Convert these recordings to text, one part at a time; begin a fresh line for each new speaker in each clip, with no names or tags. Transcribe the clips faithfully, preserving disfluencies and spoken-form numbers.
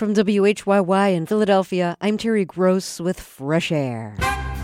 From W H Y Y in Philadelphia, I'm Terry Gross with Fresh Air.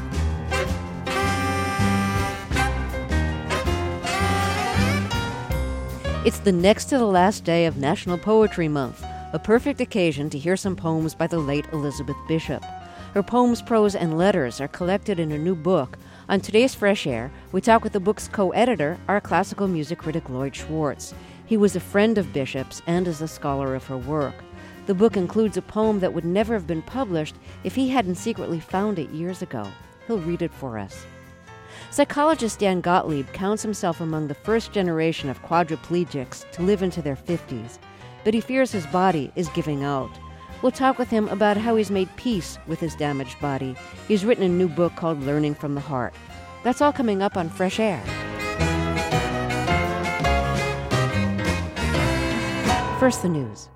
It's the next to the last day of National Poetry Month, a perfect occasion to hear some poems by the late Elizabeth Bishop. Her poems, prose, and letters are collected in a new book. On today's Fresh Air, we talk with the book's co-editor, our classical music critic Lloyd Schwartz. He was a friend of Bishop's and is a scholar of her work. The book includes a poem that would never have been published if he hadn't secretly found it years ago. He'll read it for us. Psychologist Dan Gottlieb counts himself among the first generation of quadriplegics to live into their fifties, but he fears his body is giving out. We'll talk with him about how he's made peace with his damaged body. He's written a new book called Learning from the Heart. That's all coming up on Fresh Air. First, the news.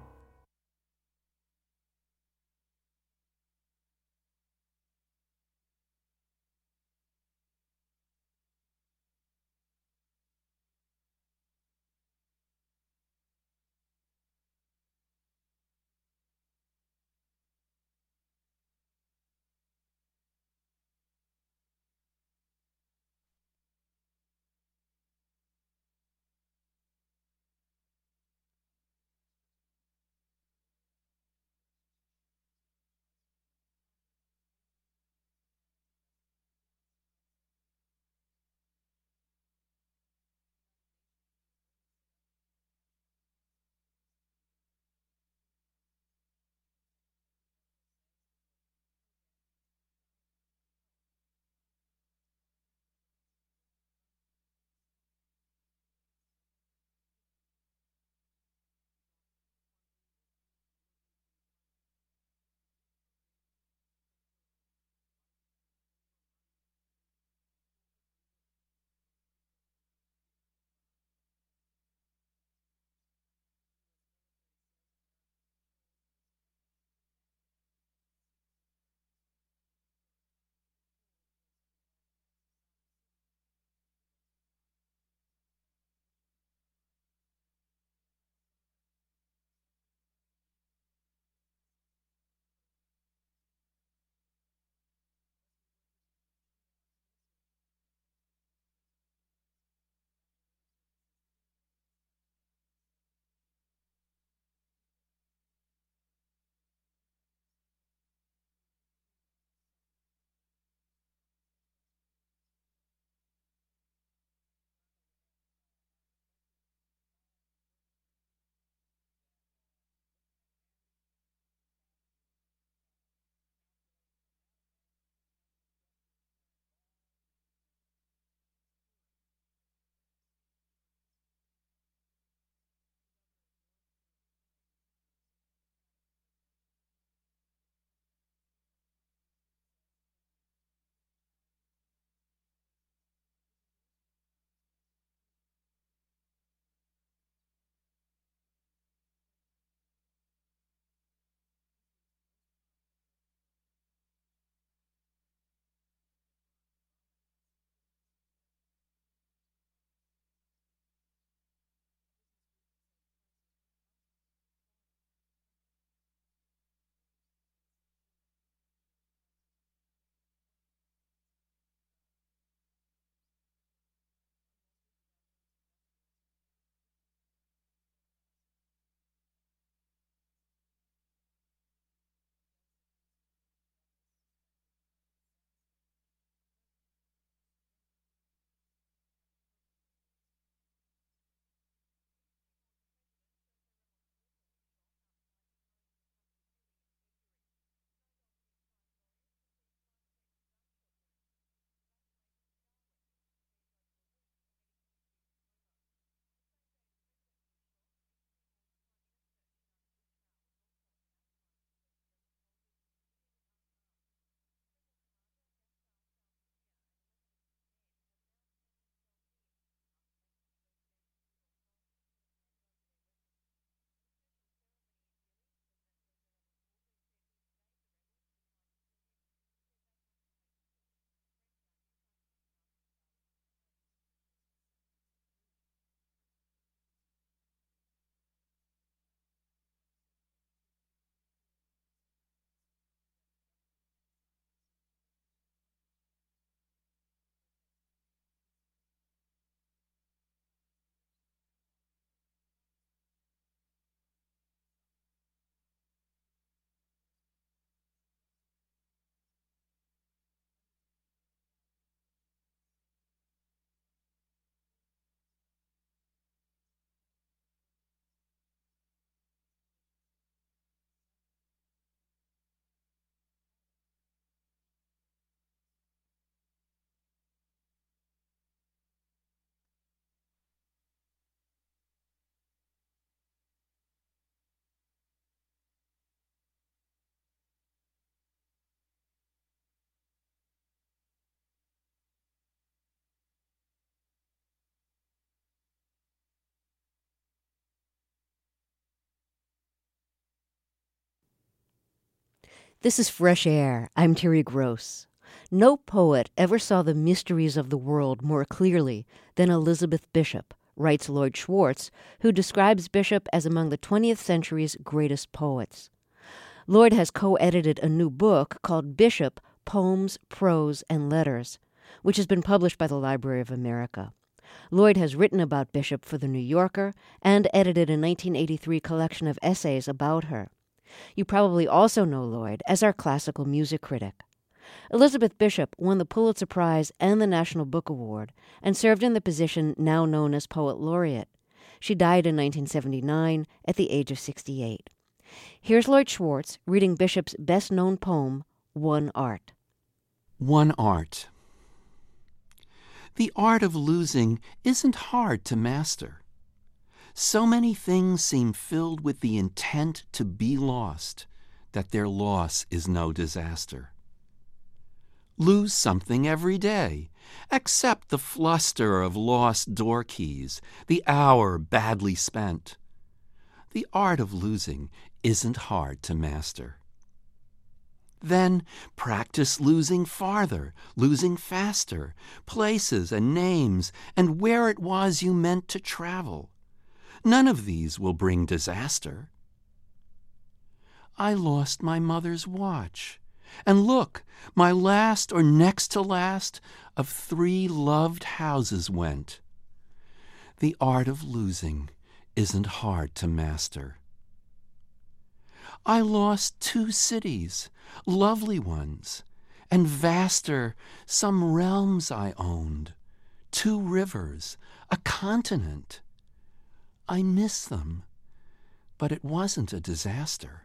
This is Fresh Air. I'm Terry Gross. No poet ever saw the mysteries of the world more clearly than Elizabeth Bishop, writes Lloyd Schwartz, who describes Bishop as among the twentieth century's greatest poets. Lloyd has co-edited a new book called Bishop, Poems, Prose, and Letters, which has been published by the Library of America. Lloyd has written about Bishop for The New Yorker and edited a nineteen eighty-three collection of essays about her. You probably also know Lloyd as our classical music critic. Elizabeth Bishop won the Pulitzer Prize and the National Book Award and served in the position now known as Poet Laureate. She died in nineteen seventy-nine at the age of sixty-eight. Here's Lloyd Schwartz reading Bishop's best-known poem, One Art.
One Art. The art of losing isn't hard to master. So many things seem filled with the intent to be lost that their loss is no disaster. Lose something every day. Accept the fluster of lost door keys, the hour badly spent. The art of losing isn't hard to master. Then practice losing farther, losing faster, places and names, and where it was you meant to travel. None of these will bring disaster. I lost my mother's watch, and look, my last or next to last of three loved houses went. The art of losing isn't hard to master. I lost two cities, lovely ones, and vaster some realms I owned, two rivers, a continent. I miss them, but it wasn't a disaster.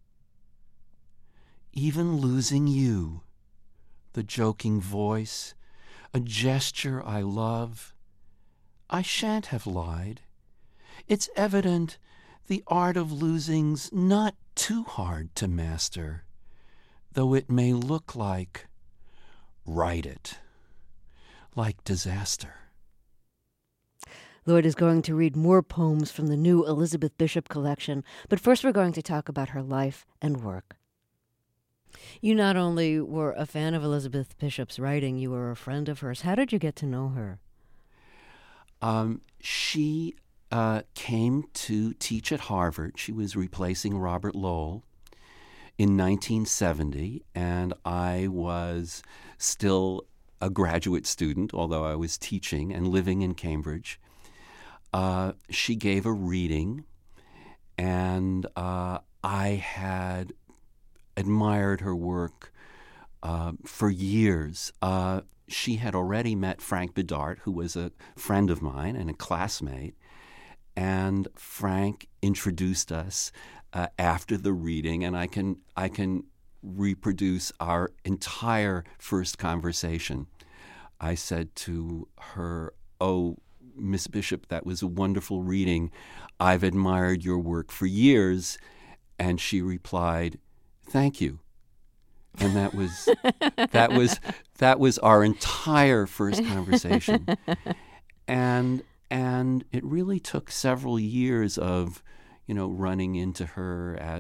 Even losing you, the joking voice, a gesture I love, I shan't have lied. It's evident the art of losing's not too hard to master, though it may look like, write it, like disaster.
Lloyd is going to read more poems from the new Elizabeth Bishop collection, but first we're going to talk about her life and work. You not only were a fan of Elizabeth Bishop's writing, you were a friend of hers. How did you get to know her?
Um, she uh, came to teach at Harvard. She was replacing Robert Lowell in nineteen seventy, and I was still a graduate student, although I was teaching and living in Cambridge. Uh, she gave a reading, and uh, I had admired her work uh, for years. Uh, she had already met Frank Bidart, who was a friend of mine and a classmate, and Frank introduced us uh, after the reading, and I can I can reproduce our entire first conversation. I said to her, "Oh, Miss Bishop, that was a wonderful reading. I've admired your work for years." And she replied, "Thank you." And that was that was that was our entire first conversation. And and it really took several years of, you know, running into her at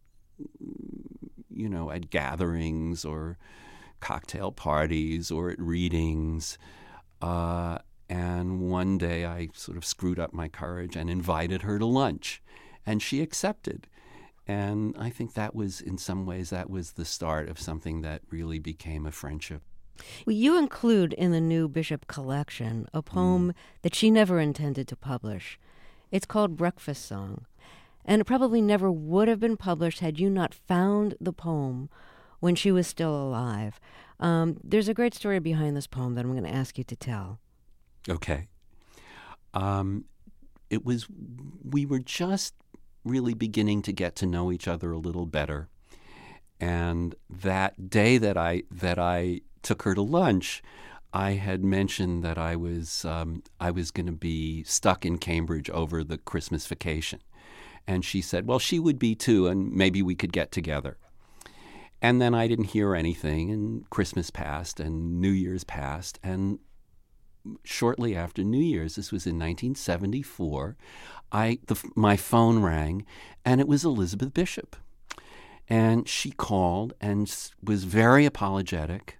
you know, at gatherings or cocktail parties or at readings. Uh And one day I sort of screwed up my courage and invited her to lunch, and she accepted. And I think that was, in some ways, that was the start of something that really became a friendship.
Well, you include in the new Bishop collection a poem mm. that she never intended to publish. It's called Breakfast Song, and it probably never would have been published had you not found the poem when she was still alive. Um, there's a great story behind this poem that I'm going to ask you to tell.
Okay. Um, it was, we were just really beginning to get to know each other a little better. And that day that I that I took her to lunch, I had mentioned that I was um, I was going to be stuck in Cambridge over the Christmas vacation. And she said, well, she would be too, and maybe we could get together. And then I didn't hear anything, and Christmas passed, and New Year's passed, and shortly after New Year's, this was in nineteen seventy-four, I the, my phone rang, and it was Elizabeth Bishop. And she called and s- was very apologetic.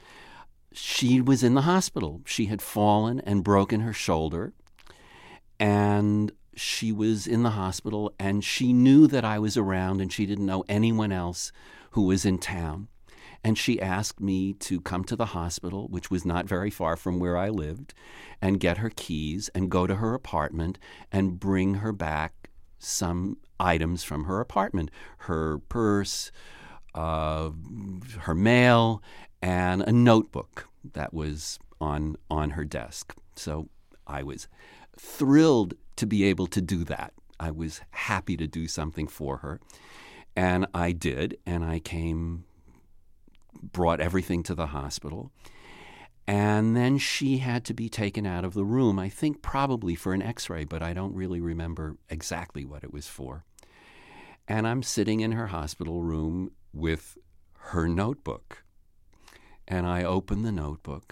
She was in the hospital. She had fallen and broken her shoulder. And she was in the hospital, and she knew that I was around, and she didn't know anyone else who was in town. And she asked me to come to the hospital, which was not very far from where I lived, and get her keys and go to her apartment and bring her back some items from her apartment, her purse, uh, her mail, and a notebook that was on on her desk. So I was thrilled to be able to do that. I was happy to do something for her. And I did, and I came, brought everything to the hospital. And then she had to be taken out of the room, I think probably for an x-ray, but I don't really remember exactly what it was for. And I'm sitting in her hospital room with her notebook. And I open the notebook,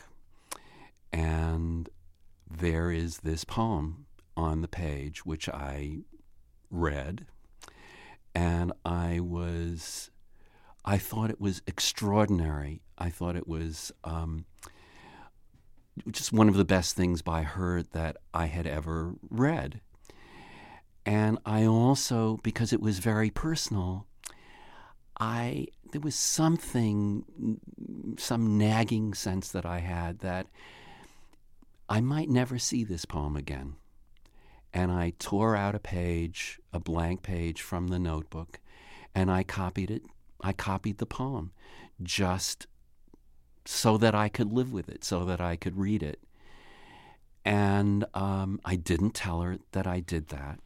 and there is this poem on the page, which I read, and I was, I thought it was extraordinary. I thought it was um, just one of the best things by her that I had ever read. And I also, because it was very personal, I there was something, some nagging sense that I had that I might never see this poem again. And I tore out a page, a blank page from the notebook, and I copied it. I copied the poem just so that I could live with it, so that I could read it. And um, I didn't tell her that I did that.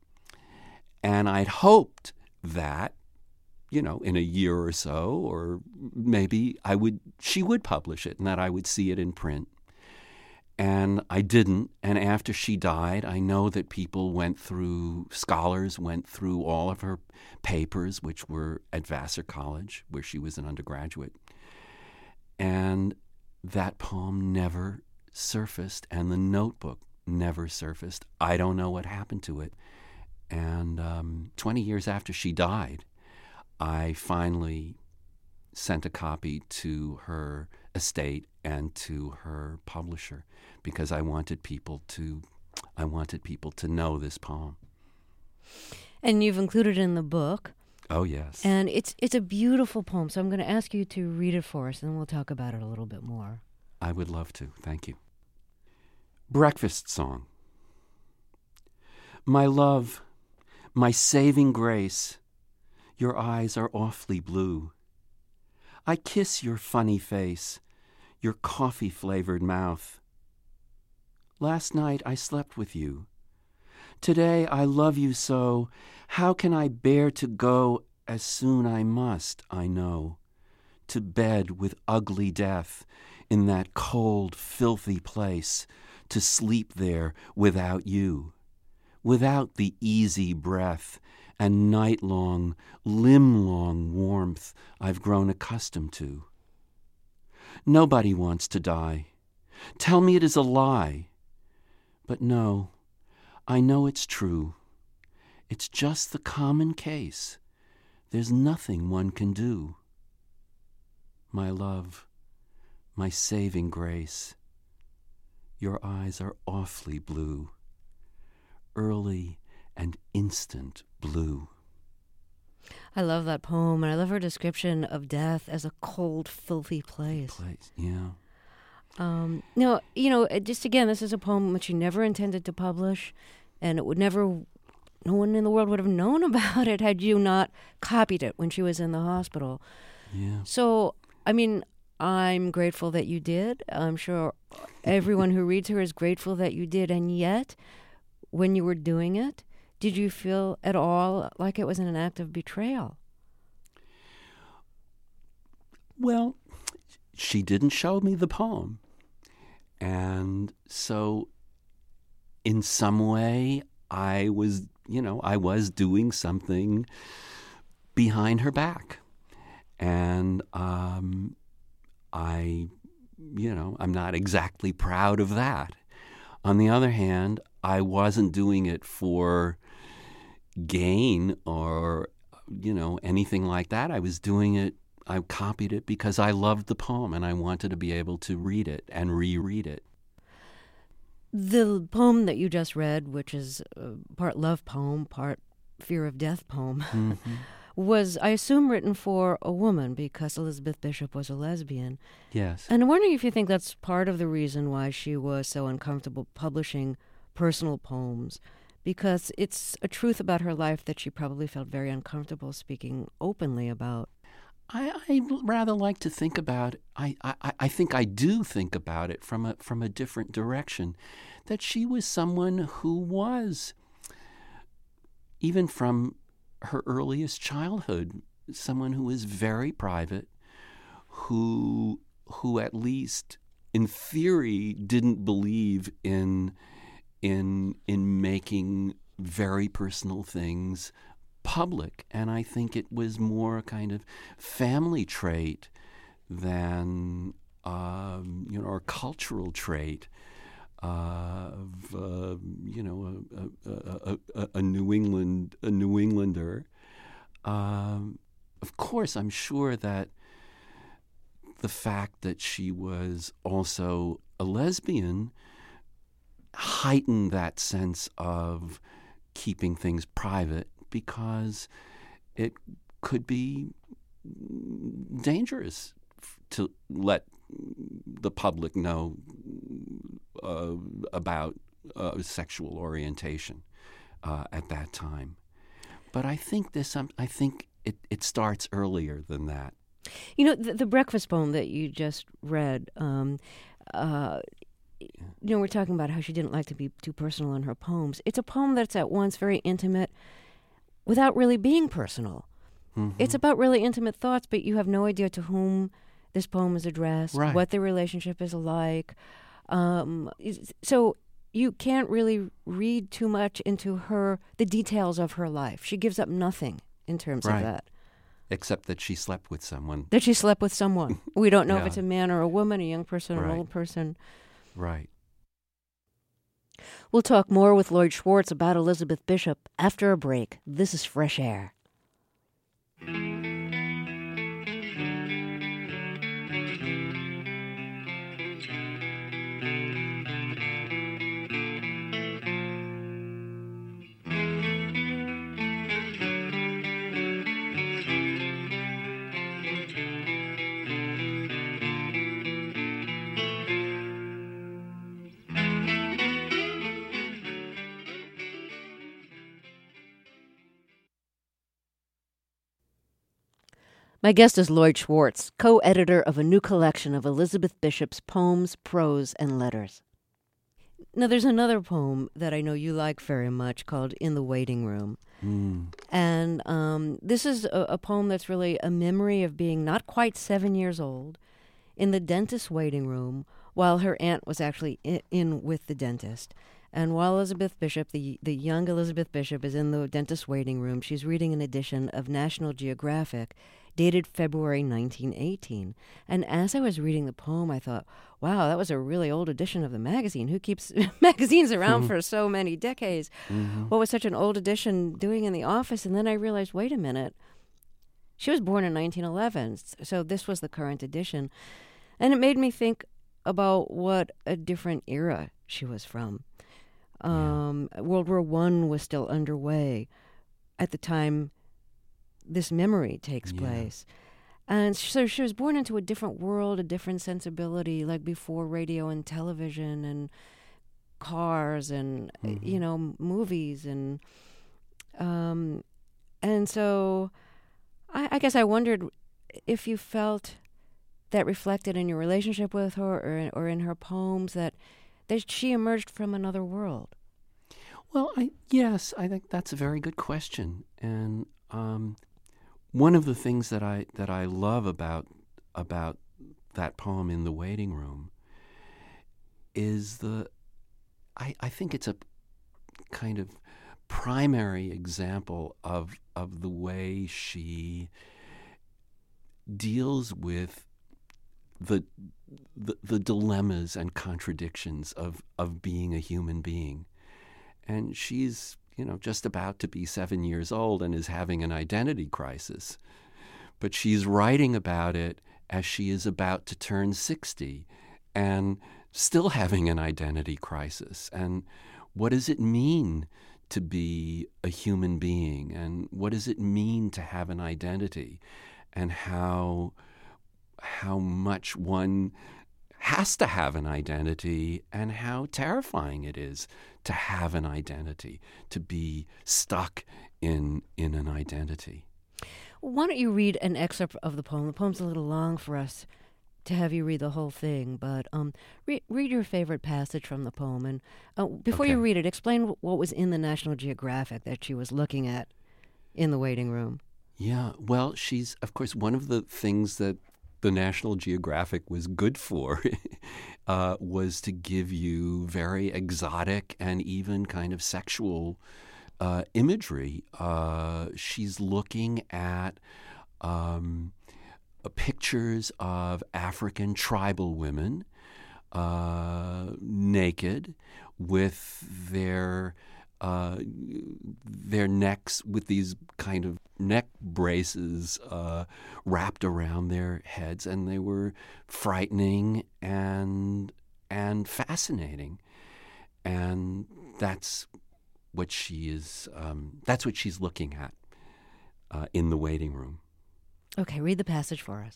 And I'd hoped that, you know, in a year or so, or maybe I would, she would publish it and that I would see it in print. And I didn't. And after she died, I know that people went through, scholars went through all of her papers, which were at Vassar College, where she was an undergraduate. And that poem never surfaced, and the notebook never surfaced. I don't know what happened to it. And um, twenty years after she died, I finally sent a copy to her estate and to her publisher because I wanted people to I wanted people to know this poem.
And you've included it in the book.
Oh, yes.
And it's it's a beautiful poem, so I'm going to ask you to read it for us, and then we'll talk about it a little bit more.
I would love to. Thank you. Breakfast Song. My love, my saving grace, your eyes are awfully blue. I kiss your funny face, your coffee-flavored mouth. Last night I slept with you. Today I love you so. How can I bear to go as soon I must, I know, to bed with ugly death in that cold, filthy place, to sleep there without you, without the easy breath and night-long, limb-long warmth I've grown accustomed to. Nobody wants to die. Tell me it is a lie. But no, I know it's true. It's just the common case. There's nothing one can do. My love, my saving grace, your eyes are awfully blue, early and instant blue.
I love that poem, and I love her description of death as a cold, filthy place.
Place, yeah.
Um, no, you know, it just again, this is a poem which she never intended to publish, and it would never, no one in the world would have known about it had you not copied it when she was in the hospital.
Yeah.
So, I mean, I'm grateful that you did. I'm sure everyone who reads her is grateful that you did, and yet, when you were doing it, did you feel at all like it was an act of betrayal?
Well, she didn't show me the poem. And so in some way, I was, you know, I was doing something behind her back. And um, I, you know, I'm not exactly proud of that. On the other hand, I wasn't doing it for gain or you know, anything like that. I was doing it, I copied it because I loved the poem and I wanted to be able to read it and reread it.
The poem that you just read, which is uh, part love poem, part fear of death poem,
Mm-hmm.
was, I assume, written for a woman because Elizabeth Bishop was a lesbian.
Yes.
And I'm wondering if you think that's part of the reason why she was so uncomfortable publishing personal poems, because it's a truth about her life that she probably felt very uncomfortable speaking openly about.
I, I rather like to think about, I, I, I think I do think about it from a, from a different direction, that she was someone who was, even from her earliest childhood, someone who was very private, who who at least in theory didn't believe in in in making very personal things public. And I think it was more a kind of family trait than um, you know, or cultural trait of uh, you know a, a, a, a New England a New Englander. Um, of course, I'm sure that the fact that she was also a lesbian heightened that sense of keeping things private, because it could be dangerous to let the public know uh, about uh, sexual orientation uh, at that time. But I think this. Um, I think it, it starts earlier than that.
You know, the, the breakfast poem that you just read, um, uh, you know, we're talking about how she didn't like to be too personal in her poems. It's a poem that's at once very intimate without really being personal.
Mm-hmm.
It's about really intimate thoughts, but you have no idea to whom this poem is addressed,
Right.
what the relationship is like. Um, so you can't really read too much into her, the details of her life. She gives up nothing in terms
Right.
of that.
Except that she slept with someone.
That she slept with someone. We don't know
Yeah.
if it's a man or a woman, a young person or
Right.
an old person.
Right.
We'll talk more with Lloyd Schwartz about Elizabeth Bishop after a break. This is Fresh Air. My guest is Lloyd Schwartz, co-editor of a new collection of Elizabeth Bishop's poems, prose, and letters. Now, there's another poem that I know you like very much called In the Waiting Room.
Mm.
And um, this is a, a poem that's really a memory of being not quite seven years old in the dentist's waiting room while her aunt was actually in, in with the dentist. And while Elizabeth Bishop, the, the young Elizabeth Bishop, is in the dentist's waiting room, she's reading an edition of National Geographic dated February nineteen eighteen. And as I was reading the poem, I thought, wow, that was a really old edition of the magazine. Who keeps magazines around for so many decades?
Mm-hmm.
What was such an old edition doing in the office? And then I realized, wait a minute, she was born in nineteen eleven, so this was the current edition. And it made me think about what a different era she was from. Um, yeah. World War One was still underway at the time this memory takes
Yeah.
place. And so she was born into a different world, a different sensibility, like before radio and television and cars and, mm-hmm. you know, movies. And um, and so I, I guess I wondered if you felt that reflected in your relationship with her or in, or in her poems, that, that she emerged from another world.
Well, I, yes, I think that's a very good question. And um, one of the things that I that I love about about that poem In the Waiting Room is the I, I think it's a kind of primary example of of the way she deals with the the, the dilemmas and contradictions of, of being a human being. And she's you know, just about to be seven years old and is having an identity crisis. But she's writing about it as she is about to turn sixty and still having an identity crisis. And what does it mean to be a human being? And what does it mean to have an identity? And how how much one has to have an identity, and how terrifying it is to have an identity, to be stuck in in an identity.
Why don't you read an excerpt of the poem? The poem's a little long for us to have you read the whole thing, but um, re- read your favorite passage from the poem. And uh, before
Okay.
you read it, explain what was in the National Geographic that she was looking at in the waiting room.
Yeah, well, she's, of course, one of the things that the National Geographic was good for uh, was to give you very exotic and even kind of sexual uh, imagery. Uh, she's looking at um, uh, pictures of African tribal women uh, naked with their uh, their necks, with these kind of neck braces uh, wrapped around their heads, and they were frightening and and fascinating. And that's what she is. Um, that's what she's looking at uh, in the waiting room.
Okay, read the passage for us.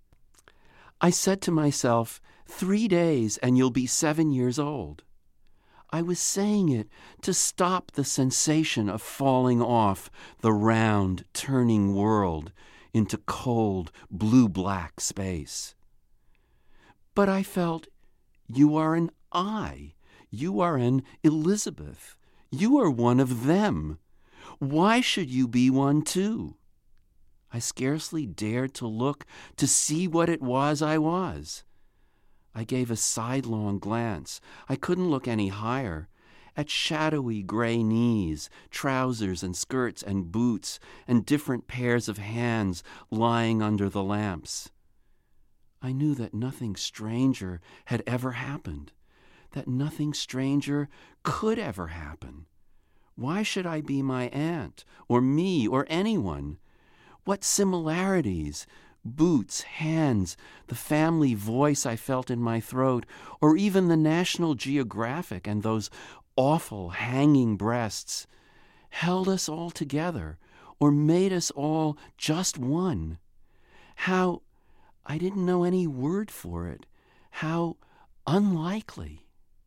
I said to myself, three days and you'll be seven years old. I was saying it to stop the sensation of falling off the round, turning world into cold, blue-black space. But I felt, you are an I. You are an Elizabeth. You are one of them. Why should you be one too? I scarcely dared to look to see what it was I was. I gave a sidelong glance. I couldn't look any higher. At shadowy gray knees, trousers and skirts and boots, and different pairs of hands lying under the lamps. I knew that nothing stranger had ever happened, that nothing stranger could ever happen. Why should I be my aunt, or me, or anyone? What similarities? Boots, hands, the family voice I felt in my throat, or even the National Geographic and those awful hanging breasts, held us all together, or made us all just one. How, I didn't know any word for it, how unlikely.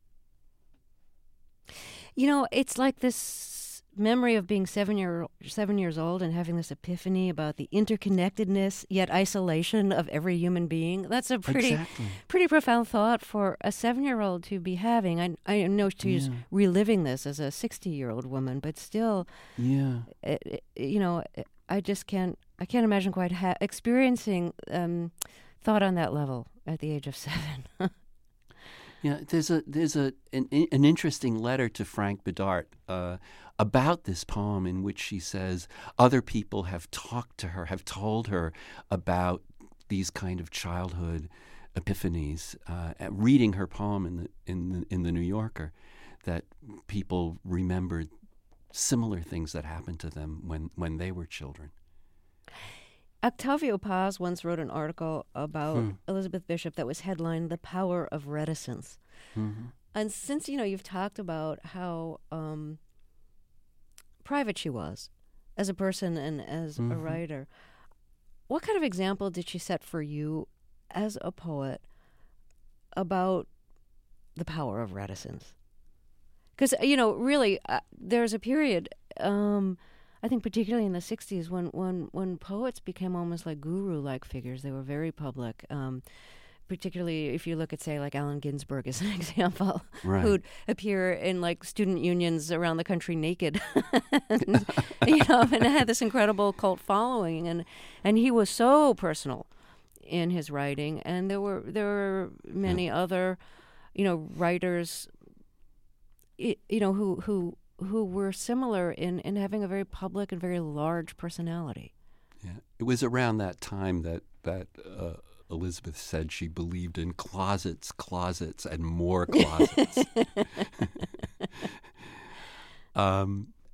You know, it's like this memory of being seven year seven years old and having this epiphany about the interconnectedness yet isolation of every human being. That's a pretty
Exactly.
pretty profound thought for a seven-year-old to be having. I I know she's
Yeah.
reliving this as a sixty-year-old woman, but still,
Yeah.
it, it- you know, I just can't I can't imagine quite ha- experiencing um, thought on that level at the age of seven.
Yeah, there's a there's a an, an interesting letter to Frank Bidart uh, about this poem in which she says other people have talked to her, have told her about these kind of childhood epiphanies. Uh, at reading her poem in the in the in the New Yorker, that people remembered similar things that happened to them when when they were children.
Octavio Paz once wrote an article about
Hmm.
Elizabeth Bishop that was headlined "The Power of Reticence."
Mm-hmm.
And since, you know, you've talked about how um, private she was as a person and as
Mm-hmm.
a writer, what kind of example did she set for you as a poet about the power of reticence? Because, you know, really, uh, there's a period, um, I think particularly in the sixties, when, when, when poets became almost like guru-like figures. They were very public. Um, particularly if you look at, say, like Allen Ginsberg as an example,
Right.
who'd appear in like student unions around the country naked, and, you know, and had this incredible cult following, and and he was so personal in his writing, and there were there were many
Yeah.
other, you know, writers, i- you know, who who who were similar in in having a very public and very large personality.
Yeah, it was around that time that that uh, Elizabeth said she believed in closets, closets, and more closets. um,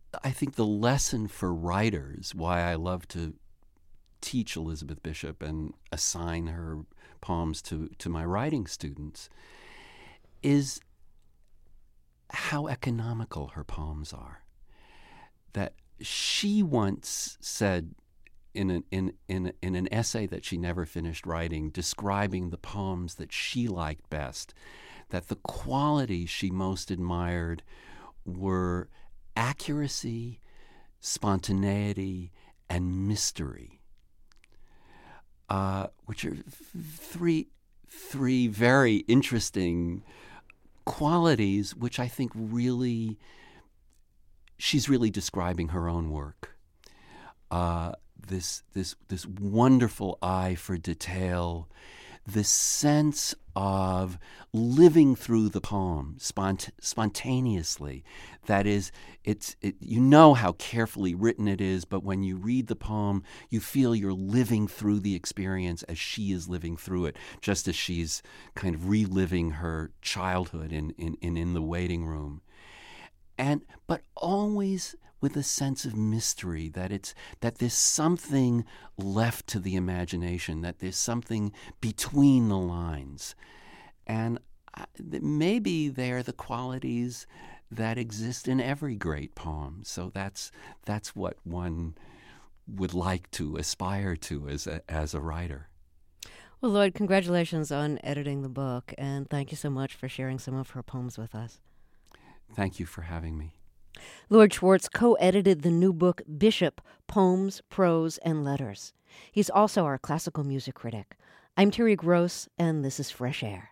I think the lesson for writers, why I love to teach Elizabeth Bishop and assign her poems to, to my writing students, is how economical her poems are. That she once said in an, in, in, in an essay that she never finished writing, describing the poems that she liked best, that the qualities she most admired were accuracy, spontaneity, and mystery, uh, which are three, three very interesting qualities which I think really, she's really describing her own work. Uh, this, this, this wonderful eye for detail, this sense of living through the poem spont- spontaneously. That is, it's it, you know how carefully written it is, but when you read the poem, you feel you're living through the experience as she is living through it, just as she's kind of reliving her childhood in, in, in, in the waiting room. And but always with a sense of mystery, that it's that there's something left to the imagination, that there's something between the lines. And maybe they're the qualities that exist in every great poem. So that's that's what one would like to aspire to as a, as a writer.
Well, Lloyd, congratulations on editing the book, and thank you so much for sharing some of her poems with us.
Thank you for having me.
Lloyd Schwartz co-edited the new book, Bishop, Poems, Prose, and Letters. He's also our classical music critic. I'm Terry Gross, and this is Fresh Air.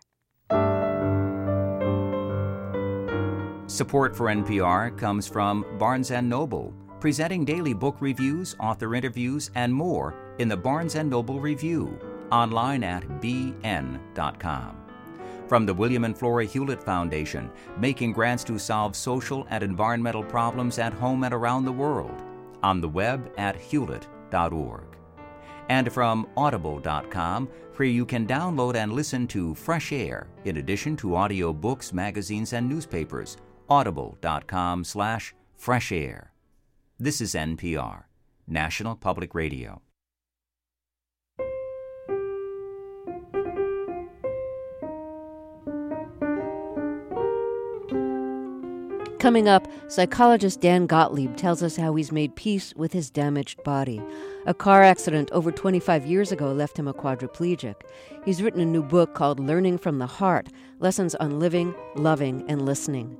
Support for N P R comes from Barnes and Noble, presenting daily book reviews, author interviews, and more in the Barnes and Noble Review, online at b n dot com. From the William and Flora Hewlett Foundation, making grants to solve social and environmental problems at home and around the world, on the web at hewlett dot org. And from audible dot com, where you can download and listen to Fresh Air, in addition to audio books, magazines, and newspapers, audible dot com slash fresh air. This is N P R, National Public Radio.
Coming up, psychologist Dan Gottlieb tells us how he's made peace with his damaged body. A car accident over twenty-five years ago left him a quadriplegic. He's written a new book called Learning from the Heart, Lessons on Living, Loving, and Listening.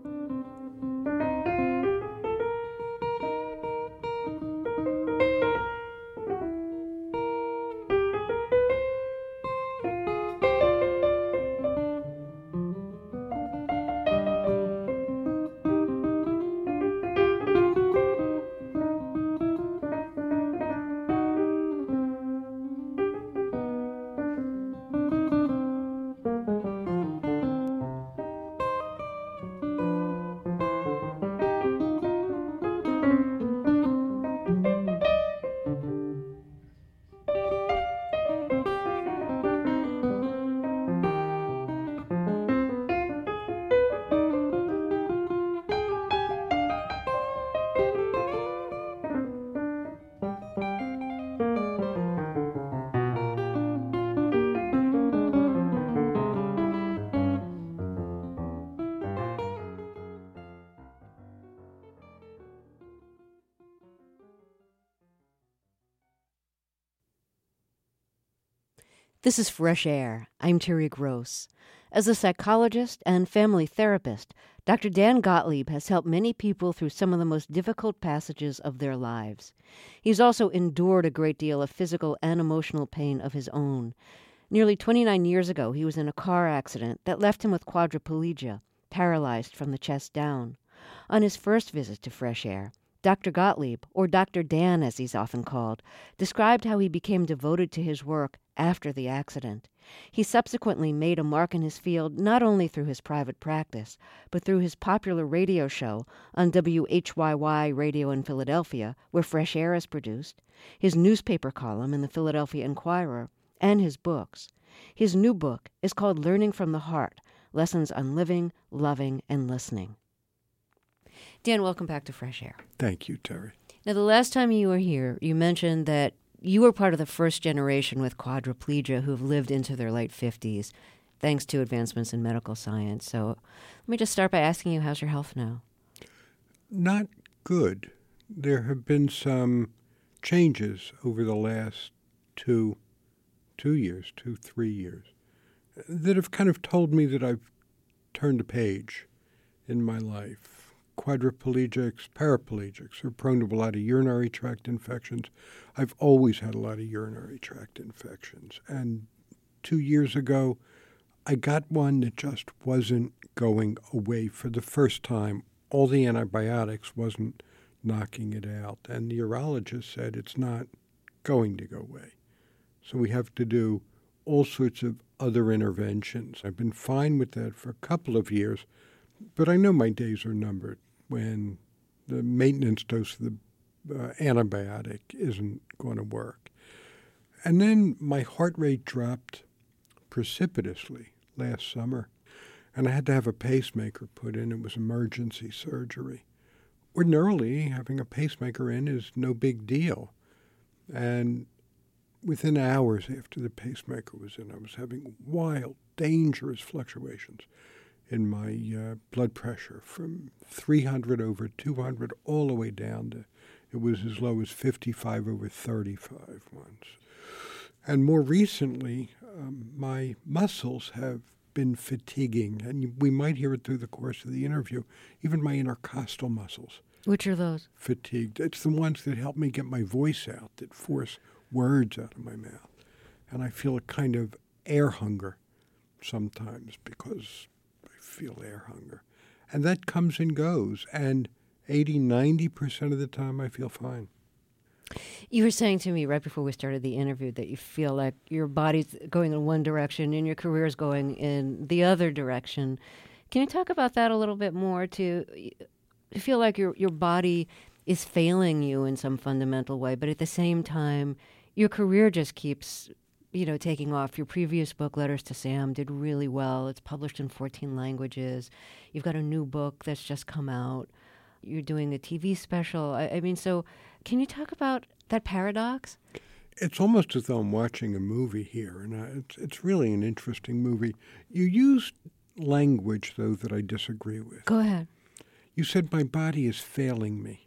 This is Fresh Air. I'm Terry Gross. As a psychologist and family therapist, Doctor Dan Gottlieb has helped many people through some of the most difficult passages of their lives. He's also endured a great deal of physical and emotional pain of his own. Nearly twenty-nine years ago, he was in a car accident that left him with quadriplegia, paralyzed from the chest down. On his first visit to Fresh Air, Doctor Gottlieb, or Doctor Dan as he's often called, described how he became devoted to his work after the accident. He subsequently made a mark in his field not only through his private practice, but through his popular radio show on W H Y Y Radio in Philadelphia, where Fresh Air is produced, his newspaper column in the Philadelphia Inquirer, and his books. His new book is called Learning from the Heart, Lessons on Living, Loving, and Listening. Dan, welcome back to Fresh Air.
Thank you, Terry.
Now, the last time you were here, you mentioned that you were part of the first generation with quadriplegia who've lived into their late fifties, thanks to advancements in medical science. So let me just start by asking you, how's your health now?
Not good. There have been some changes over the last two, two years, two, three years, that have kind of told me that I've turned a page in my life. Quadriplegics, paraplegics are prone to a lot of urinary tract infections. I've always had a lot of urinary tract infections. And two years ago, I got one that just wasn't going away for the first time. All the antibiotics wasn't knocking it out. And the urologist said it's not going to go away. So we have to do all sorts of other interventions. I've been fine with that for a couple of years, but I know my days are numbered when the maintenance dose of the uh, antibiotic isn't going to work. And then my heart rate dropped precipitously last summer, and I had to have a pacemaker put in. It was emergency surgery. Ordinarily, having a pacemaker in is no big deal. And within hours after the pacemaker was in, I was having wild, dangerous fluctuations in my uh, blood pressure from three hundred over two hundred all the way down to, it was as low as fifty-five over thirty-five once. And more recently, um, my muscles have been fatiguing, and we might hear it through the course of the interview, even my intercostal muscles.
Which are those?
Fatigued. It's the ones that help me get my voice out, that force words out of my mouth. And I feel a kind of air hunger sometimes because I feel air hunger. And that comes and goes. And eighty, ninety percent of the time I feel fine.
You were saying to me right before we started the interview that you feel like your body's going in one direction and your career is going in the other direction. Can you talk about that a little bit more? To you feel like your your body is failing you in some fundamental way, but at the same time, your career just keeps, you know, taking off. Your previous book, Letters to Sam, did really well. It's published in fourteen languages. You've got a new book that's just come out. You're doing a T V special. I, I mean, so can you talk about that paradox?
It's almost as though I'm watching a movie here, and I, it's, it's really an interesting movie. You used language, though, that I disagree with.
Go ahead.
You said my body is failing me.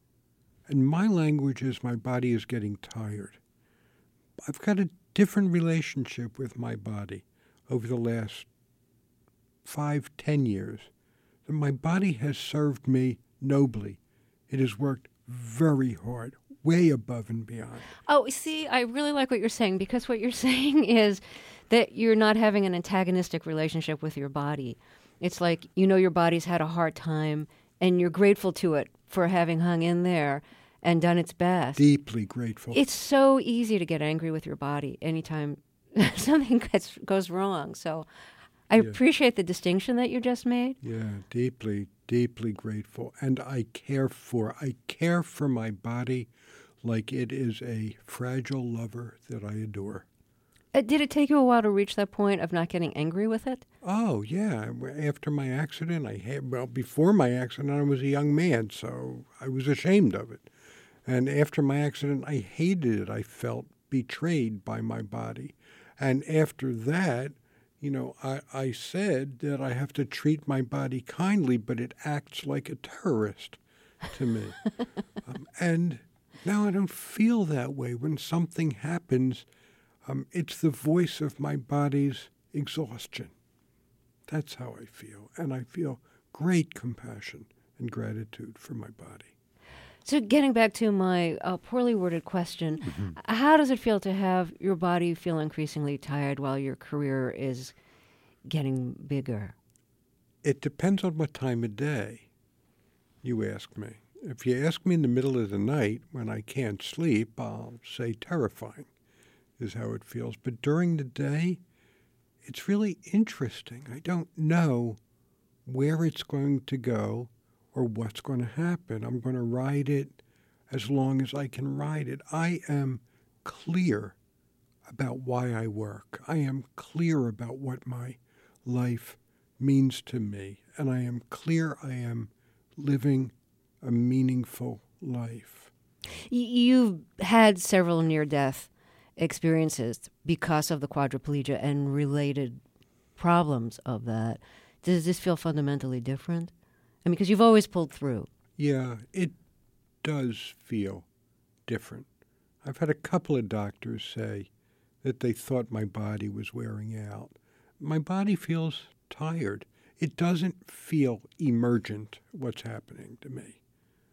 And my language is my body is getting tired. I've got a different relationship with my body over the last five, ten years. And my body has served me nobly. It has worked very hard, way above and beyond.
Oh, see, I really like what you're saying, because what you're saying is that you're not having an antagonistic relationship with your body. It's like, you know, your body's had a hard time, and you're grateful to it for having hung in there and done its best.
Deeply grateful.
It's so easy to get angry with your body anytime something gets, goes wrong. So I
Yeah.
appreciate the distinction that you just made.
Yeah, deeply, deeply grateful. And I care for, I care for my body like it is a fragile lover that I adore.
Uh, did it take you a while to reach that point of not getting angry with it?
Oh, yeah. After my accident, I had, well, before my accident, I was a young man, so I was ashamed of it. And after my accident, I hated it. I felt betrayed by my body. And after that, you know, I, I said that I have to treat my body kindly, but it acts like a terrorist to me. um, and now I don't feel that way. When something happens, um, it's the voice of my body's exhaustion. That's how I feel. And I feel great compassion and gratitude for my body.
So getting back to my uh, poorly worded question, mm-hmm. how does it feel to have your body feel increasingly tired while your career is getting bigger?
It depends on what time of day you ask me. If you ask me in the middle of the night when I can't sleep, I'll say terrifying is how it feels. But during the day, it's really interesting. I don't know where it's going to go or what's going to happen. I'm going to ride it as long as I can ride it. I am clear about why I work. I am clear about what my life means to me. And I am clear I am living a meaningful life.
You've had several near-death experiences because of the quadriplegia and related problems of that. Does this feel fundamentally different? I mean, because you've always pulled through.
Yeah, it does feel different. I've had a couple of doctors say that they thought my body was wearing out. My body feels tired. It doesn't feel emergent, what's happening to me.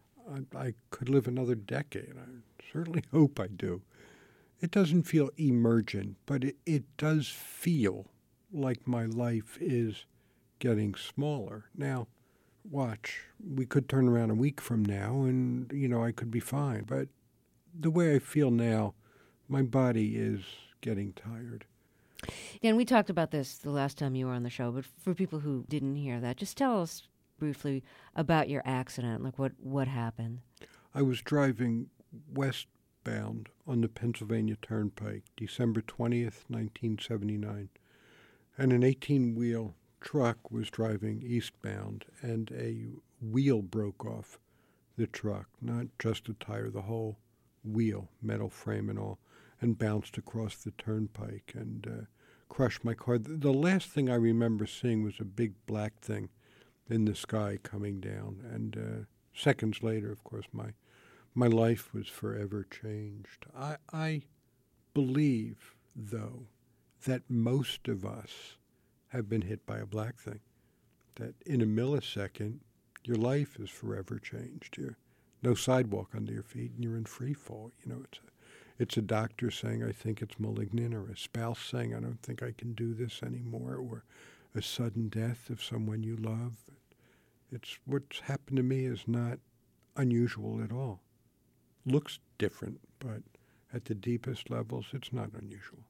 I, I could live another decade. I certainly hope I do. It doesn't feel emergent, but it, it does feel like my life is getting smaller. Now, watch, we could turn around a week from now and, you know, I could be fine. But the way I feel now, my body is getting tired.
And we talked about this the last time you were on the show, but for people who didn't hear that, just tell us briefly about your accident, like what, what happened.
I was driving westbound on the Pennsylvania Turnpike, December twentieth, nineteen seventy-nine, and an eighteen-wheel truck was driving eastbound, and a wheel broke off the truck, not just a tire, the whole wheel, metal frame and all, and bounced across the turnpike and uh, crushed my car. The last thing I remember seeing was a big black thing in the sky coming down, and uh, seconds later, of course, my my life was forever changed. I, I believe, though, that most of us have been hit by a black thing, that in a millisecond, your life is forever changed. You're no sidewalk under your feet, and you're in free fall. You know, it's a, it's a doctor saying, I think it's malignant, or a spouse saying, I don't think I can do this anymore, or a sudden death of someone you love. It's what's happened to me is not unusual at all. Looks different, but at the deepest levels, it's not unusual.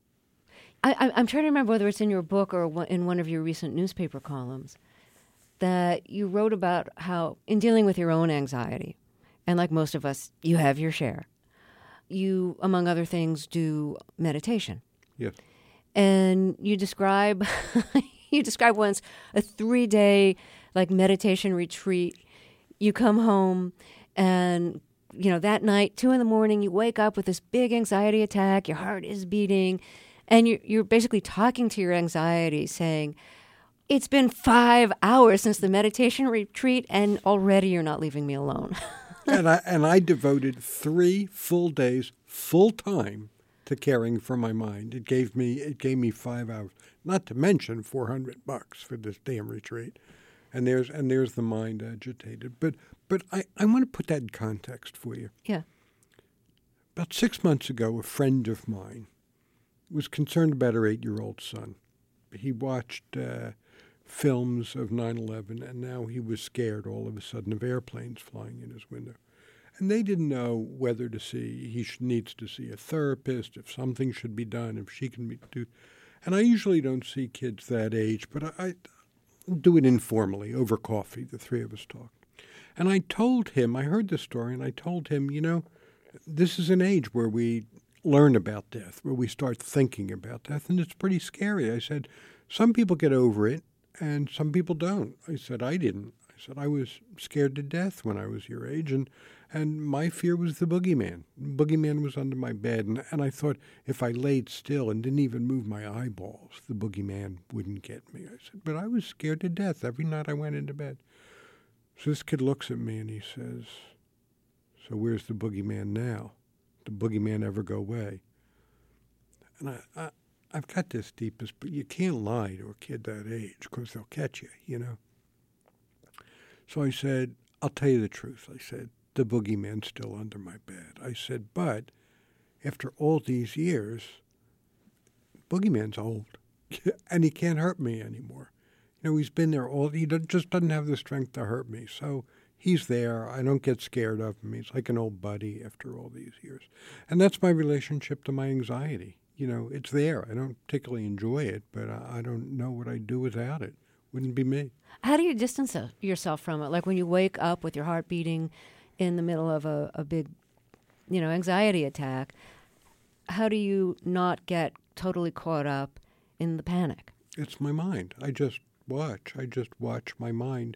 I, I'm trying to remember whether it's in your book or in one of your recent newspaper columns that you wrote about how, in dealing with your own anxiety, and like most of us, you have your share, you, among other things, do meditation.
Yes.
And you describe, you describe once a three-day like meditation retreat. You come home and, you know, that night, two in the morning, you wake up with this big anxiety attack, your heart is beating, and you're, you're basically talking to your anxiety saying, it's been five hours since the meditation retreat, and already you're not leaving me alone.
and I and I devoted three full days, full time, to caring for my mind. It gave me it gave me five hours. Not to mention four hundred bucks for this damn retreat, and there's and there's the mind agitated. But but I, I want to put that in context for you.
Yeah.
About six months ago, a friend of mine was concerned about her eight-year-old son. He watched uh, films of nine eleven, and now he was scared all of a sudden of airplanes flying in his window. And they didn't know whether to see, he should, needs to see a therapist, if something should be done, if she can be do. And I usually don't see kids that age, but I, I do it informally, over coffee, the three of us talk. And I told him, I heard this story, and I told him, you know, this is an age where we learn about death, where we start thinking about death, and it's pretty scary. I said, some people get over it, and some people don't. I said, I didn't. I said, I was scared to death when I was your age, and, and my fear was the boogeyman. The boogeyman was under my bed, and, and I thought if I laid still and didn't even move my eyeballs, the boogeyman wouldn't get me. I said, but I was scared to death every night I went into bed. So this kid looks at me and he says, so where's the boogeyman now? The boogeyman ever go away? And I, I, I've got this deepest, but you can't lie to a kid that age because they'll catch you, you know. So I said, I'll tell you the truth. I said, the boogeyman's still under my bed. I said, but after all these years, boogeyman's old, and he can't hurt me anymore. You know, he's been there all, he just doesn't have the strength to hurt me. So he's there. I don't get scared of him. He's like an old buddy after all these years. And that's my relationship to my anxiety. You know, it's there. I don't particularly enjoy it, but I don't know what I'd do without it. Wouldn't be me.
How do you distance yourself from it? Like when you wake up with your heart beating in the middle of a, a big, you know, anxiety attack, how do you not get totally caught up in the panic?
It's my mind. I just watch. I just watch my mind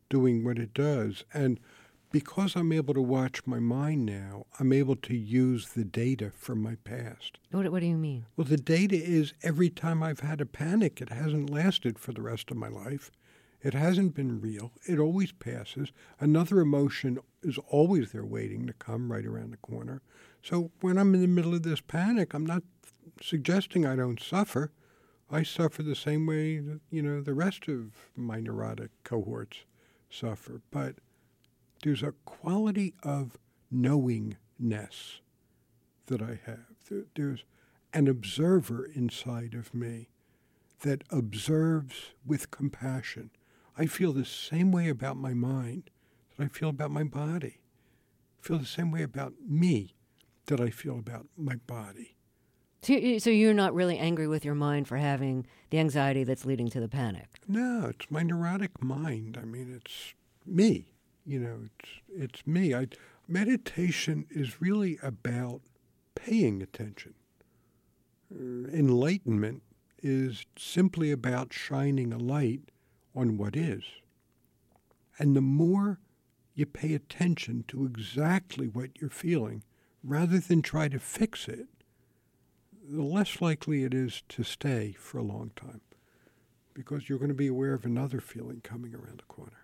doing what it does. And because I'm able to watch my mind now, I'm able to use the data from my past.
What, what do you mean?
Well, the data is every time I've had a panic, it hasn't lasted for the rest of my life. It hasn't been real. It always passes. Another emotion is always there waiting to come right around the corner. So when I'm in the middle of this panic, I'm not suggesting I don't suffer. I suffer the same way that, you know, the rest of my neurotic cohorts suffer. But there's a quality of knowingness that I have. There's an observer inside of me that observes with compassion. I feel the same way about my mind that I feel about my body. I feel the same way about me that I feel about my body.
So, you, so you're not really angry with your mind for having the anxiety that's leading to the panic?
No, it's my neurotic mind. I mean, it's me. You know, it's it's me. I, meditation is really about paying attention. Uh, enlightenment is simply about shining a light on what is. And the more you pay attention to exactly what you're feeling, rather than try to fix it, the less likely it is to stay for a long time, because you're going to be aware of another feeling coming around the corner.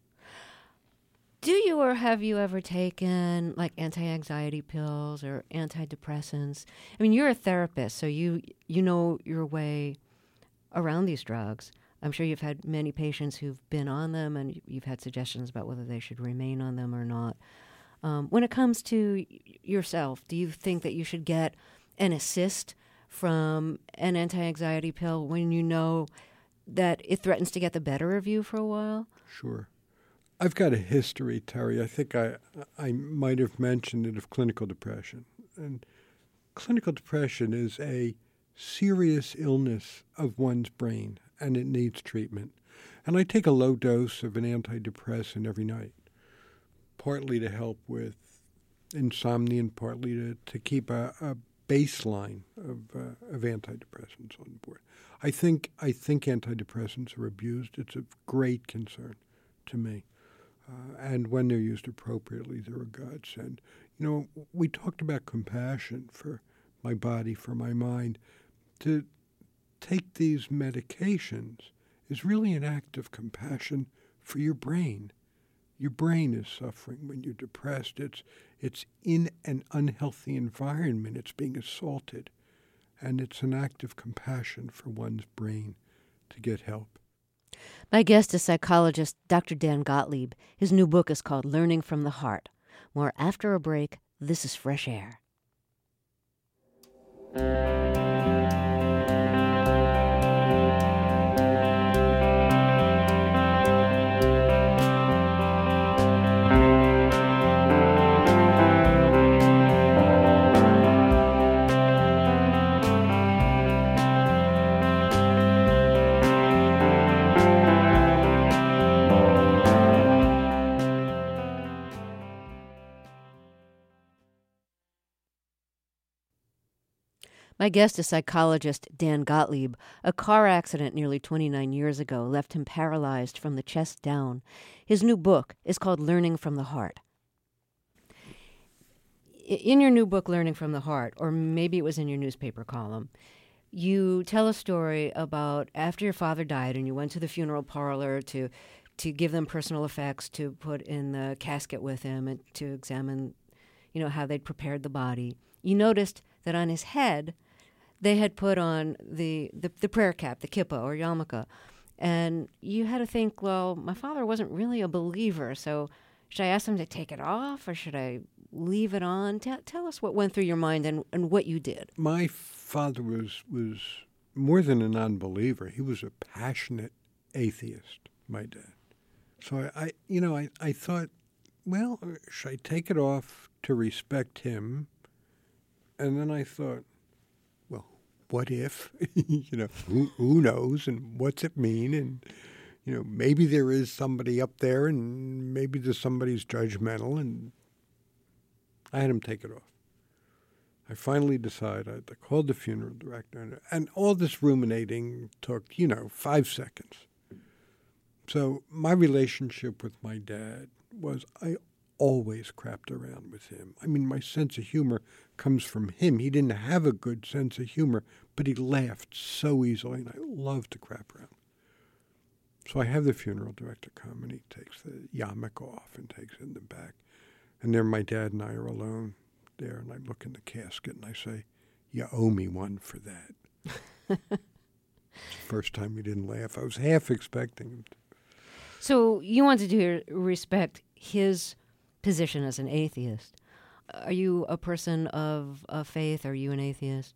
Do you or have you ever taken like anti-anxiety pills or antidepressants? I mean, you're a therapist, so you you know your way around these drugs. I'm sure you've had many patients who've been on them, and you've had suggestions about whether they should remain on them or not. Um, when it comes to yourself, do you think that you should get an assist from an anti-anxiety pill when you know that it threatens to get the better of you for a while?
Sure. I've got a history, Terry. I think I I might have mentioned it of clinical depression. And clinical depression is a serious illness of one's brain, and it needs treatment. And I take a low dose of an antidepressant every night, partly to help with insomnia and partly to, to keep a, a baseline of uh, of antidepressants on board. I think I think antidepressants are abused. It's of great concern to me. Uh, and when they're used appropriately, they're a godsend. You know, we talked about compassion for my body, for my mind. To take these medications is really an act of compassion for your brain. Your brain is suffering when you're depressed. It's it's in an unhealthy environment. It's being assaulted. And it's an act of compassion for one's brain to get help.
My guest is psychologist Doctor Dan Gottlieb. His new book is called Learning from the Heart. More after a break. This is Fresh Air. My guest is psychologist Dan Gottlieb. A car accident nearly twenty-nine years ago left him paralyzed from the chest down. His new book is called Learning from the Heart. In your new book, Learning from the Heart, or maybe it was in your newspaper column, you tell a story about after your father died and you went to the funeral parlor to to give them personal effects, to put in the casket with him and to examine, you know, how they'd prepared the body. You noticed that on his head they had put on the, the, the prayer cap, the kippah or yarmulke. And you had to think, well, my father wasn't really a believer, so should I ask him to take it off or should I leave it on? Tell, tell us what went through your mind and, and what you did.
My father was was more than a non-believer. He was a passionate atheist, my dad. So I, I you know, I, I thought, well, should I take it off to respect him? And then I thought, well, what if? you know, who, who knows? And what's it mean? And, you know, maybe there is somebody up there and maybe there's somebody's judgmental. And I had him take it off. I finally decided, I called the funeral director, and, and all this ruminating took, you know, five seconds. So my relationship with my dad was I always crapped around with him. I mean, my sense of humor comes from him. He didn't have a good sense of humor, but he laughed so easily, and I loved to crap around. So I have the funeral director come, and he takes the yarmulke off and takes it in the back. And there my dad and I are alone there, and I look in the casket, and I say, "You owe me one for that." It's the first time he didn't laugh. I was half expecting him to.
So you wanted to respect his position as an atheist. Are you a person of, of faith? Are you an atheist?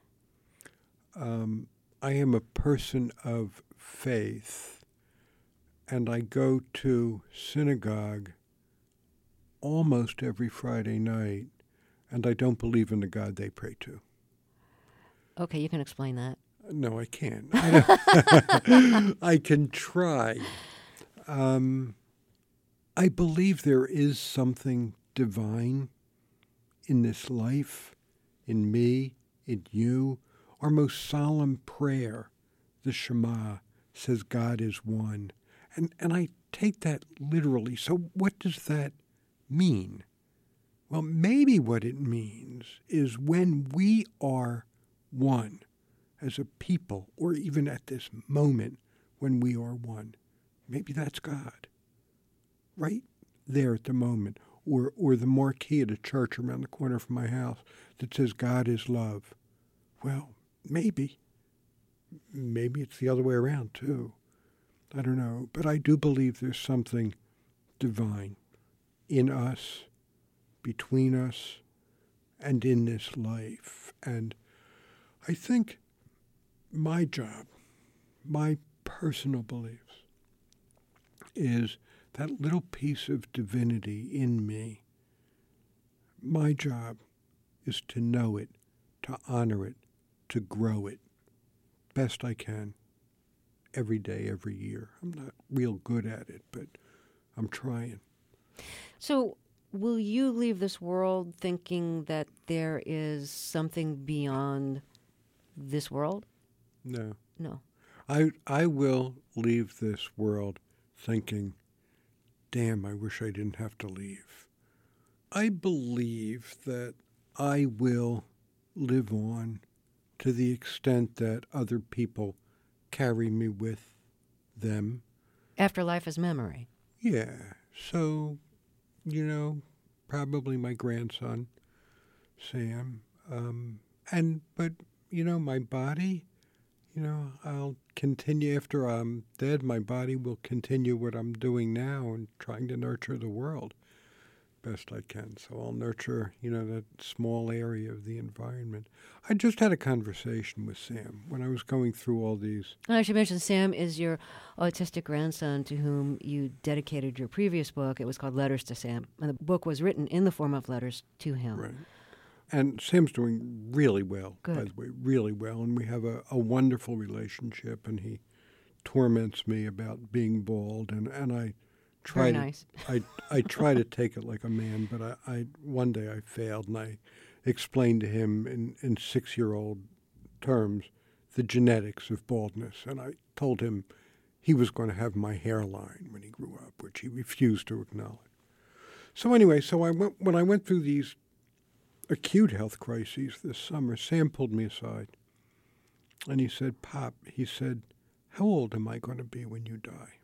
Um, I am a person of faith, and I go to synagogue almost every Friday night, and I don't believe in the God they pray to.
Okay, you can explain that.
No, I can't. I, I can try. Um, I believe there is something divine in this life, in me, in you. Our most solemn prayer, the Shema, says God is one. And, and I take that literally. So what does that mean? Well, maybe what it means is when we are one as a people, or even at this moment when we are one, maybe that's God, right there at the moment. Or, or the marquee at a church around the corner from my house that says God is love. Well, maybe. Maybe it's the other way around, too. I don't know. But I do believe there's something divine in us, between us, and in this life. And I think my job, my personal beliefs, is that little piece of divinity in me. My job is to know it, to honor it, to grow it best I can every day, every year. I'm not real good at it, but I'm trying.
So will you leave this world thinking that there is something beyond this world?
No.
No.
I I will leave this world thinking, damn, I wish I didn't have to leave. I believe that I will live on to the extent that other people carry me with them.
Afterlife is memory.
Yeah. So, you know, probably my grandson, Sam. Um, and, but, you know, my body, you know, I'll continue after I'm dead. My body will continue what I'm doing now and trying to nurture the world best I can. So I'll nurture, you know, that small area of the environment. I just had a conversation with Sam when I was going through all these.
And I should mention Sam is your autistic grandson to whom you dedicated your previous book. It was called Letters to Sam. And the book was written in the form of letters to him.
Right. And Sam's doing really well,
Good.
by the way, really well. And we have a, a wonderful relationship, and he torments me about being bald. And, and I try
Very
to
nice.
I, I try to take it like a man, but I, I one day I failed, and I explained to him in, in six-year-old terms the genetics of baldness. And I told him he was going to have my hairline when he grew up, which he refused to acknowledge. So anyway, so I went, when I went through these acute health crises this summer, Sam pulled me aside, and he said, Pop, he said, how old am I going to be when you die?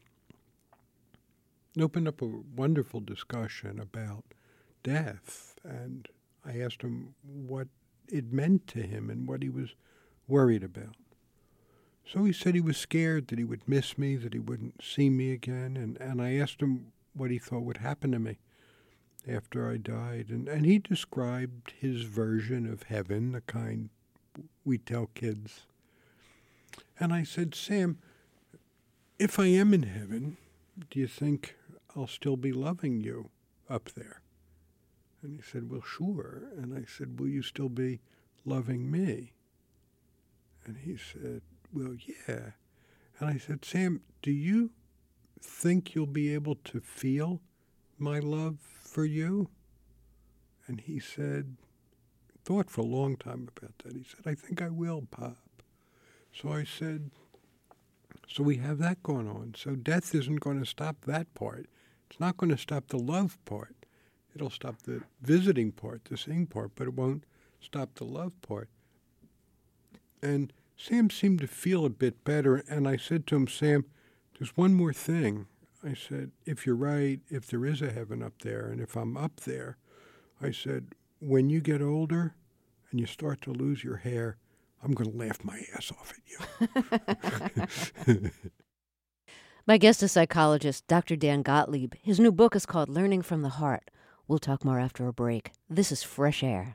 And opened up a wonderful discussion about death, and I asked him what it meant to him and what he was worried about. So he said he was scared that he would miss me, that he wouldn't see me again, and, and I asked him what he thought would happen to me after I died, and, and he described his version of heaven, the kind we tell kids. And I said, Sam, if I am in heaven, do you think I'll still be loving you up there? And he said, well, sure. And I said, will you still be loving me? And he said, well, yeah. And I said, Sam, do you think you'll be able to feel my love for you? And he said, thought for a long time about that. He said, I think I will, Pop. So I said, So we have that going on. So death isn't going to stop that part. It's not going to stop the love part. It'll stop the visiting part, the seeing part, but it won't stop the love part. And Sam seemed to feel a bit better, and I said to him, Sam, there's one more thing. I said, if you're right, if there is a heaven up there, and if I'm up there, I said, when you get older and you start to lose your hair, I'm going to laugh my ass off at you.
My guest is psychologist Doctor Dan Gottlieb. His new book is called Learning from the Heart. We'll talk more after a break. This is Fresh Air.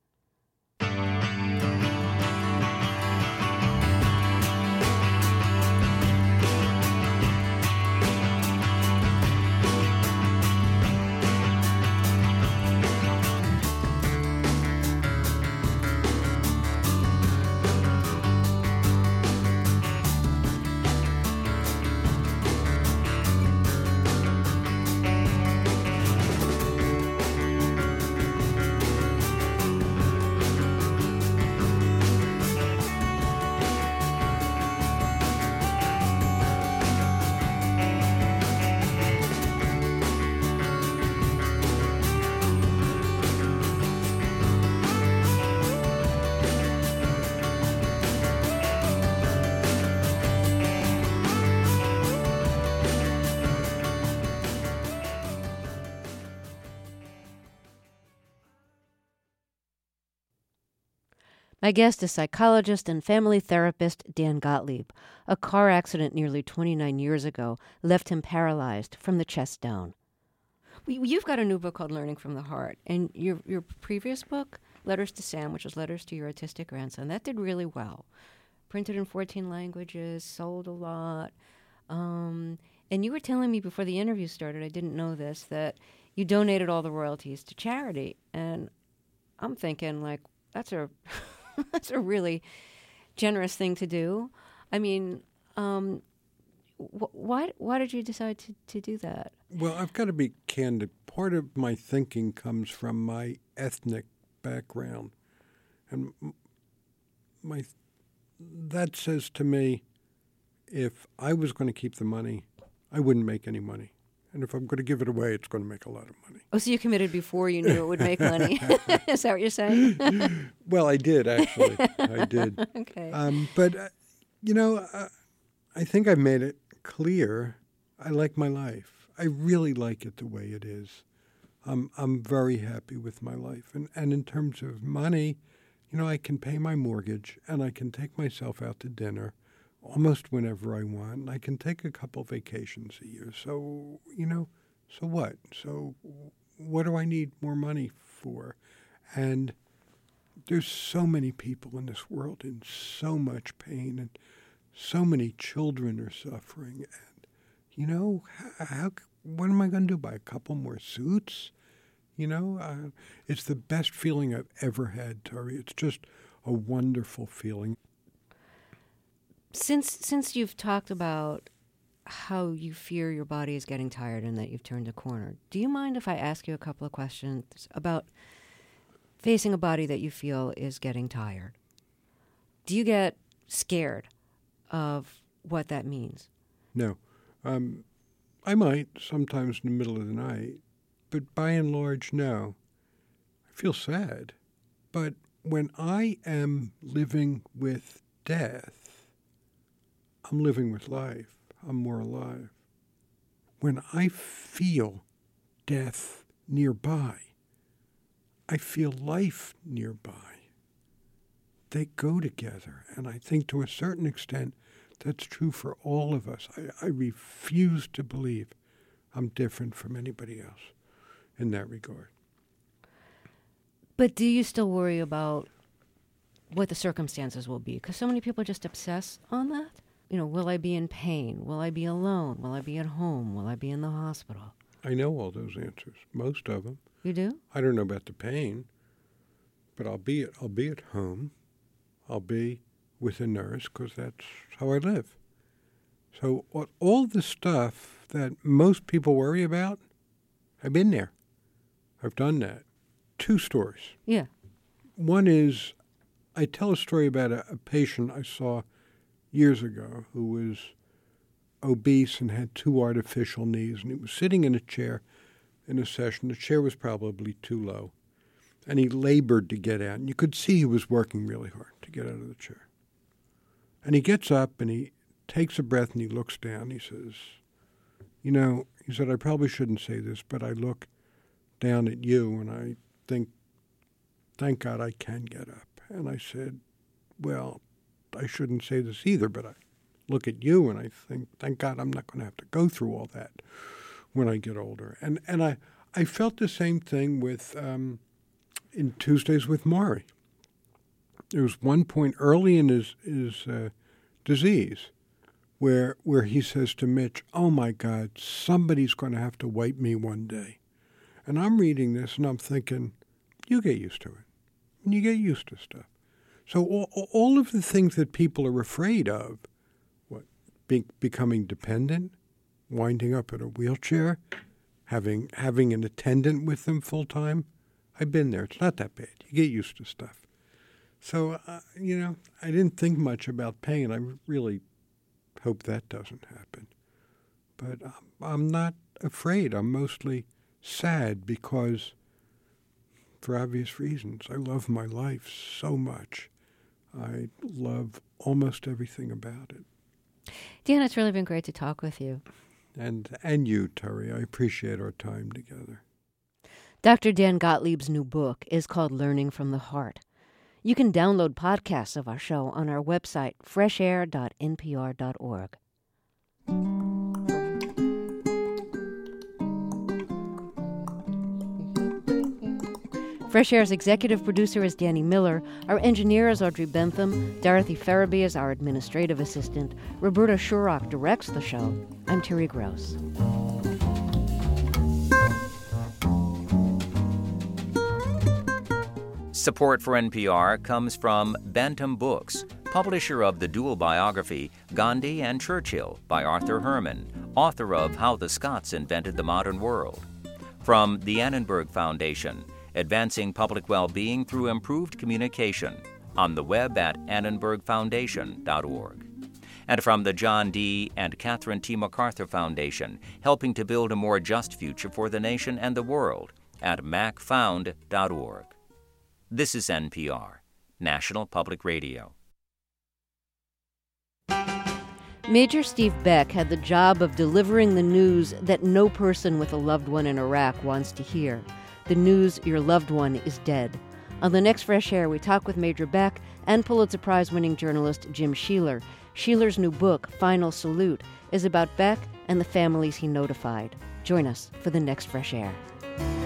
My guest is psychologist and family therapist Dan Gottlieb. A car accident nearly twenty-nine years ago left him paralyzed from the chest down. You've got a new book called Learning from the Heart, and your your previous book, Letters to Sam, which was Letters to Your Autistic Grandson, that did really well. Printed in fourteen languages, sold a lot. Um, and you were telling me before the interview started, I didn't know this, that you donated all the royalties to charity. And I'm thinking, like, that's a... That's a really generous thing to do. I mean, um, wh- why why did you decide to, to do that?
Well, I've got to be candid. Part of my thinking comes from my ethnic background. And my that says to me, if I was going to keep the money, I wouldn't make any money. And if I'm going to give it away, it's going to make a lot of money.
Oh, so you committed before you knew it would make money. Is that what you're saying?
Well, I did, actually. I did.
Okay.
Um, but, uh, you know, uh, I think I've made it clear I like my life. I really like it the way it is. Um, I'm very happy with my life. And, and in terms of money, you know, I can pay my mortgage and I can take myself out to dinner almost whenever I want. I can take a couple vacations a year. So, you know, so what? So what do I need more money for? And there's so many people in this world in so much pain, and so many children are suffering. And, you know, how, how what am I going to do? Buy a couple more suits? You know, uh, it's the best feeling I've ever had, Tori. It's just a wonderful feeling.
Since since you've talked about how you fear your body is getting tired and that you've turned a corner, do you mind if I ask you a couple of questions about facing a body that you feel is getting tired? Do you get scared of what that means?
No. Um, I might sometimes in the middle of the night, but by and large, no. I feel sad. But when I am living with death, I'm living with life. I'm more alive. When I feel death nearby, I feel life nearby. They go together, and I think to a certain extent that's true for all of us. I, I refuse to believe I'm different from anybody else in that regard.
But do you still worry about what the circumstances will be? Because so many people just obsess on that. You know, will I be in pain? Will I be alone? Will I be at home? Will I be in the hospital?
I know all those answers, most of them.
You do?
I don't know about the pain, but I'll be at, I'll be at home. I'll be with a nurse because that's how I live. So all the stuff that most people worry about, I've been there. I've done that. Two stories.
Yeah.
One is I tell a story about a, a patient I saw years ago who was obese and had two artificial knees, and he was sitting in a chair in a session. The chair was probably too low, and he labored to get out. And you could see he was working really hard to get out of the chair. And he gets up, and he takes a breath, and he looks down. He says, you know, he said, I probably shouldn't say this, but I look down at you, and I think, thank God I can get up. And I said, well, I shouldn't say this either, but I look at you, and I think, thank God I'm not going to have to go through all that when I get older. And and I, I felt the same thing with um, in Tuesdays with Maury. There was one point early in his, his uh, disease where where he says to Mitch, oh, my God, somebody's going to have to wipe me one day. And I'm reading this, and I'm thinking, you get used to it. And you get used to stuff. So all, all of the things that people are afraid of, what, be, becoming dependent, winding up in a wheelchair, having having an attendant with them full time, I've been there. It's not that bad. You get used to stuff. So, uh, you know, I didn't think much about pain. I really hope that doesn't happen. But um, I'm not afraid. I'm mostly sad because, for obvious reasons, I love my life so much. I love almost everything about it.
Dan, it's really been great to talk with you.
And and you, Terry. I appreciate our time together.
Doctor Dan Gottlieb's new book is called Learning from the Heart. You can download podcasts of our show on our website, fresh air dot n p r dot org. Fresh Air's executive producer is Danny Miller. Our engineer is Audrey Bentham. Dorothy Farabee is our administrative assistant. Roberta Shurrock directs the show. I'm Terry Gross.
Support for N P R comes from Bantam Books, publisher of the dual biography Gandhi and Churchill by Arthur Herman, author of How the Scots Invented the Modern World. From the Annenberg Foundation, advancing public well-being through improved communication, on the web at annenberg foundation dot org. And from the John D. and Catherine T. MacArthur Foundation, helping to build a more just future for the nation and the world, at mac found dot org. This is N P R, National Public Radio.
Major Steve Beck had the job of delivering the news that no person with a loved one in Iraq wants to hear. The news your loved one is dead. On the next Fresh Air, we talk with Major Beck and Pulitzer Prize-winning journalist Jim Sheeler. Sheeler's new book, Final Salute, is about Beck and the families he notified. Join us for the next Fresh Air.